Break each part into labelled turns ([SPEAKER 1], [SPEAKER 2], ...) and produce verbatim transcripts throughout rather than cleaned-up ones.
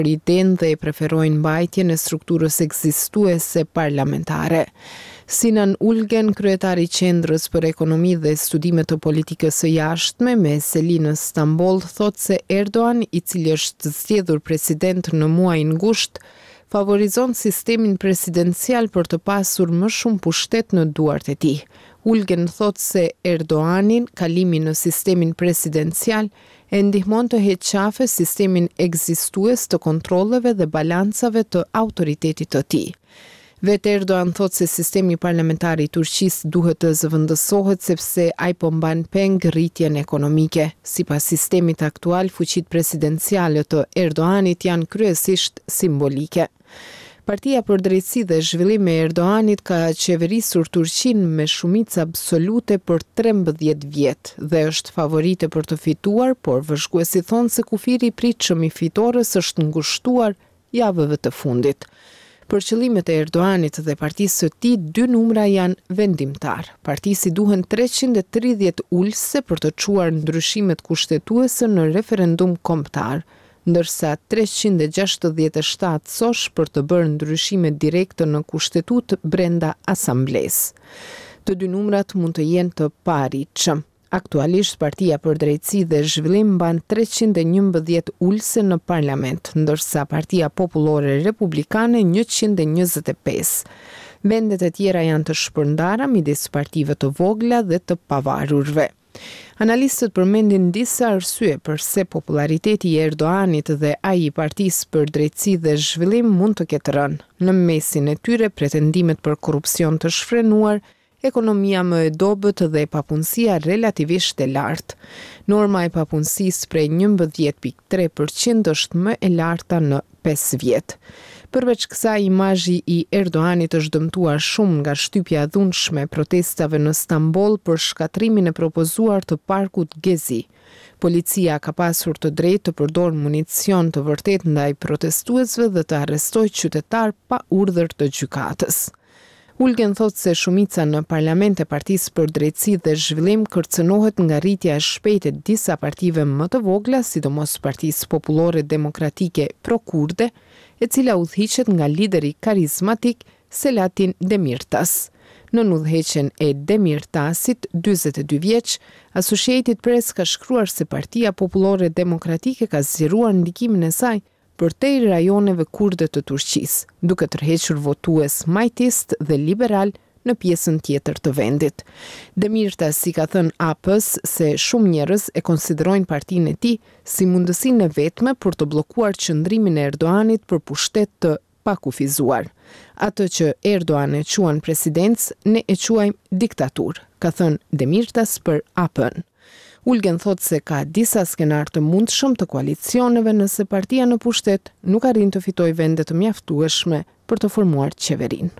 [SPEAKER 1] riten dhe preferojnë mbajtjen e strukturës ekzistuese parlamentare. Sinan Ulgen, kryetari i Qendrës për Ekonomi dhe Studime të Politikës së Jashtme me selinë në Stamboll, thot se Erdogan, i cili është zgjedhur president në muajin gusht, favorizon sistemin presidencial për të pasur më shumë pushtet në duart e tij. Ulgen thot se Erdoganin, kalimi në sistemin presidencial, e ndihmon të heqë qafe sistemin ekzistues të kontrolleve dhe balancave të autoritetit të tij. Vetë Erdogan thot se sistemi parlamentar i Turqisë duhet të zëvendësohet sepse ai po mban peng rritjen ekonomike. Sipas sistemit aktual, fuqitë presidenciale të Erdoganit janë kryesisht simbolike. Partia për Drejtësi dhe Zhvillim e Erdoganit ka qeverisur Turqinë me shumicë absolute për trembëdhjetë vjet dhe është favorite për të fituar, por vëzhguesi thonë se kufiri i pritshëm i fitores është ngushtuar javëve të fundit. Për qëllimet e Erdoganit dhe partisë së tij, dy numra janë vendimtar. Partisë duhen treqind e tridhjetë ulëse për të çuar ndryshimet kushtetuese në referendum kombëtar, ndërsa treqind e gjashtëdhjetë e shtatë sosh për të bërë ndryshime direkte në kushtetut brenda asamblesë. Të dy numrat mund të jenë të paarritshëm. Aktualisht Partia për Drejtësi dhe Zhvillim mban treqind e njëmbëdhjetë ulëse në parlament, ndërsa Partia Popullore Republikane njëqind e njëzet e pesë. Vendet e tjera janë të shpërndara midis partive të vogla dhe të pavarurve. Analistët përmendin disa arsye pse populariteti i Erdoganit dhe ai i Partisë për Drejtësi dhe Zhvillim mund të ketë rënë. Në mesin e tyre pretendimet për korrupsion të shfrenuar, ekonomia më e dobët dhe papunësia relativisht e lartë. Norma e papunësisë prej njëmbëdhjetë pikë tre përqind është më e larta në pesë vjet. Përveç kësaj, imazhi i Erdoganit është dëmtuar shumë nga shtypja e dhunshme e protestave në Stamboll për shkatrimin e propozuar të parkut Gezi. Policia ka pasur të drejtë të përdorë municion të vërtet ndaj protestuesve dhe të arrestojë qytetar pa urdhër të gjykatës. Ulgen thot se shumica në parlament e Partisë për Drejtësi dhe Zhvillim kërcënohet nga rritja e shpejtë e disa partive më të vogla, sidomos Partisë Popullore Demokratike pro-kurde, e cila udhëhiqet nga lideri karizmatik Selatin Demirtas. Në udhëheqjen e Demirtasit, dyzet e dy vjeç, Associated Press ka shkruar se Partia Popullore Demokratike ka zgjeruar ndikimin e saj përtej rajoneve kurde të Turqisë, duke tërhequr votues majtist dhe liberal në pjesën tjetër të vendit. Demirtas si ka thënë A P-s se shumë njerëz e konsiderojnë partinë e tij si mundësinë e vetme për të bllokuar qëndrimin e Erdoganit për pushtet të pakufizuar. Atë që Erdogan e quan presidencë, ne e quajmë diktaturë, ka thënë Demirtas për A P-n. Ulgen thot se ka disa skenar të mundshëm të koalicioneve nëse partia në pushtet nuk arrin të fitojë vende të mjaftueshme për të formuar qeverinë.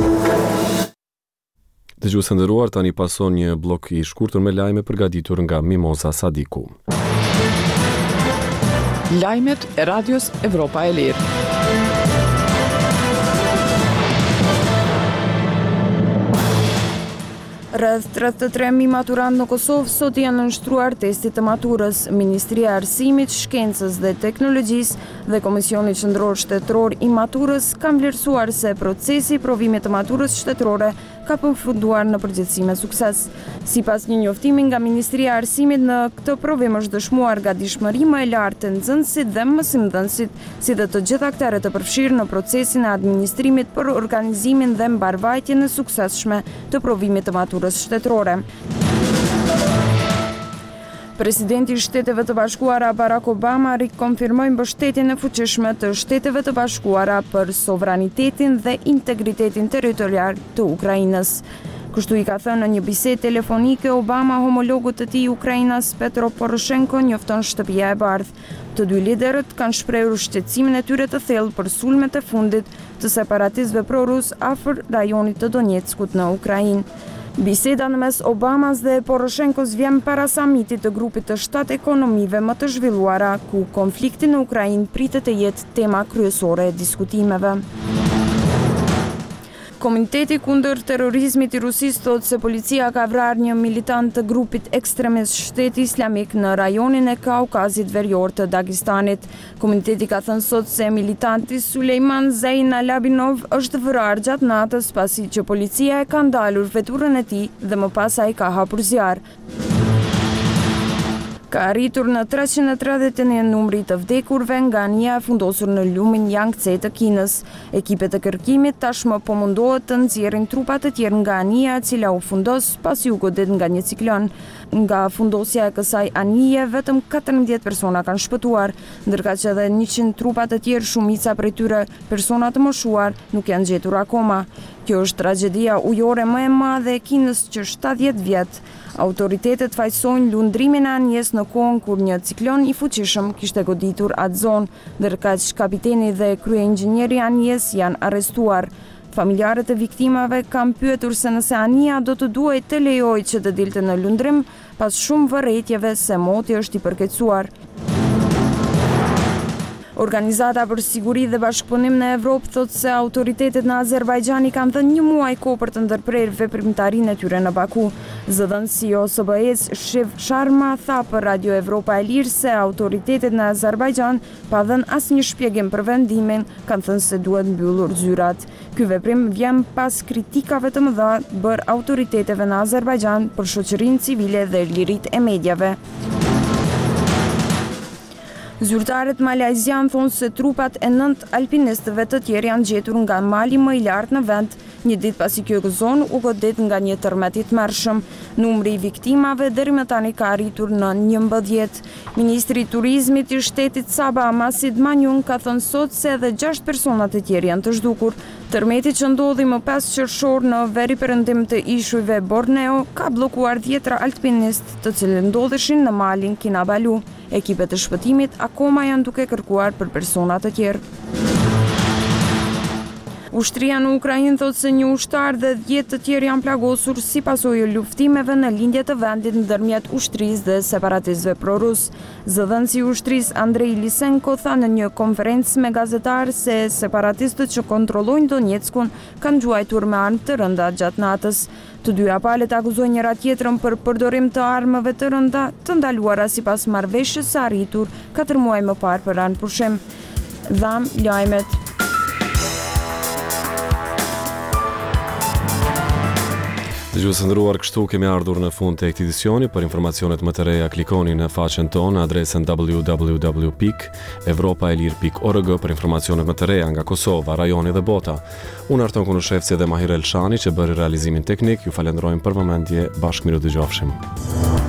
[SPEAKER 2] Dëgjues të nderuar, tani pason një blok i shkurtër me lajme përgatitur nga Mimoza Sadiku.
[SPEAKER 3] Lajmet e Radios Evropa e Lirë.
[SPEAKER 4] Rreth tridhjetë e tre mijë maturantë në Kosovë sot janë nënshtruar testit të maturës. Ministria e Arsimit, Shkencës dhe Teknologjisë dhe Komisioni Qendror Shtetëror i Maturës kanë vlerësuar se procesi i provimit të maturës shtetërore ka përfunduar në përgjithësi me sukses. Sipas një njoftimi nga Ministria e Arsimit, në këtë provim është dëshmuar gatishmëri më e lartë e nxënësit dhe mësimdhënësit, si dhe të gjithë aktorët e përfshirë në procesin e administrimit për organizimin dhe mbarvajtjen e suksesshme të provimit të maturës shtetërore. Presidenti i Shteteve të Bashkuara Barack Obama rikonfirmoi mbështetjen e fuqishme të Shteteve të Bashkuara për sovranitetin dhe integritetin territorial të Ukrainës. Kështu i ka thënë në një bisedë telefonike Obama homologut të tij Ukrainas Petro Poroshenko, njofton Shtëpia e Bardhë. Të dy liderët kanë shprehur shqetësimin e tyre të thellë për sulmet e fundit të separatistëve prorus afër rajonit të Donetskut në Ukrainë. Biseda në mes Obamas dhe Poroshenkos vjen para samitit të grupit të shtatë ekonomive më të zhvilluara, ku konflikti në Ukrainë pritet të jetë tema kryesore e diskutimeve. Komiteti kundër terrorizmit i Rusisë thotë se policia ka vrarë një militant të grupit ekstremist Shteti Islamik në rajonin e Kaukazit Verior të Dagestanit. Komiteti ka thënë sot se militanti Sulejman Zein Alabinov është vrarë gjatë natës pasi që policia e ka ndalur veturën e tij dhe më pas ai ka hapur zjarr. Ka arritur në treqind e tridhjetë e një numri të vdekurve nga anija e fundosur në lumin Yangtze të Kinës. Ekipet e kërkimit tashmë po mundohet të nxjerrin trupat e tjerë nga anija e cila u fundos pasi u godet nga një ciklon. Nga fundosja e kësaj anije, vetëm katërmbëdhjetë persona kanë shpëtuar, ndërka që edhe njëqind trupa të tjerë, shumica prej tyre persona të moshuar, nuk janë gjetur akoma. Kjo është tragjedia ujore më e madhe e Kinës që shtatëdhjetë vjet. Autoritetet fajsojnë lundrimin e anijes në kohën kur një ciklon i fuqishëm kishte goditur atë zonë, ndërka që kapiteni dhe kryeinxhinieri i anijes janë arrestuar. Familjarët e viktimave kanë pyetur se nëse anija do të duhej të lejojë që të dilte në lundrim pas shumë vërejtjeve se moti është i përkecuar. Organizata për Siguri dhe Bashkëpunim në Evropë thotë se autoritetet në Azerbajxhan i kanë dhënë një muaj kohë për të ndërprerë veprimtarinë e tyre në Baku. Zëdhënësi i O S B E-s Shiv Sharma tha për Radio Evropa e Lirë se autoritetet në Azerbajxhan pa dhënë asnjë shpjegim për vendimin, kanë thënë se duhet mbyllur zyrat. Ky veprim vjen pas kritikave të mëdha bërë autoriteteve në Azerbajxhan për shoqërinë civile dhe liritë e mediave. Zyrtarët malajzian thonë se trupat e nëntë alpinistëve të tjerë janë gjetur nga mali më i lartë në vend, një ditë pasi kjo zonë u godet nga një tërmet i tmerrshëm. Numri i viktimave deri më tani ka arritur në njëmbëdhjetë. Ministri i Turizmit i shtetit Sabah Masid Manjun ka thënë sot se edhe gjashtë personat e tjerë janë të zhdukur. Tërmeti që ndodhi më pesë qershor në veriperëndim të ishujve Borneo ka bllokuar dhjetra alpinistë të cilët ndodheshin në malin Kinabalu. Ekipet e shpëtimit akoma janë duke kërkuar për persona të tjerë. Ushtria në Ukrainë thotë se një ushtar dhe dhjetë të tjerë janë plagosur si pasojë e luftimeve në lindje të vendit ndërmjet ushtrisë dhe separatistëve prorus. Zëdhënësi i ushtrisë Andrei Lisenko tha në një konferencë me gazetarë se separatistët që kontrollojnë Donetskun kanë gjuajtur me armë të rënda gjatë natës. Të dyja palët akuzojnë njëra tjetrën për përdorim të armëve të rënda të ndaluara sipas marrëveshjes së arritur katër muaj më parë për anë pushim. Dham lajmet.
[SPEAKER 2] Dëgjues të nderuar, kështu kemi ardhur në fund të këtij edicioni. Për informacionet më të reja klikoni në faqen tonë në adresën w w w pikë evropa e lirë pikë org për informacionet më të reja nga Kosova, rajoni dhe bota. Unë Arton Kunushevci dhe Mahir Elshani që bëri realizimin teknik, ju falenderojmë për vëmendje, bashkë miru dëgjofshim.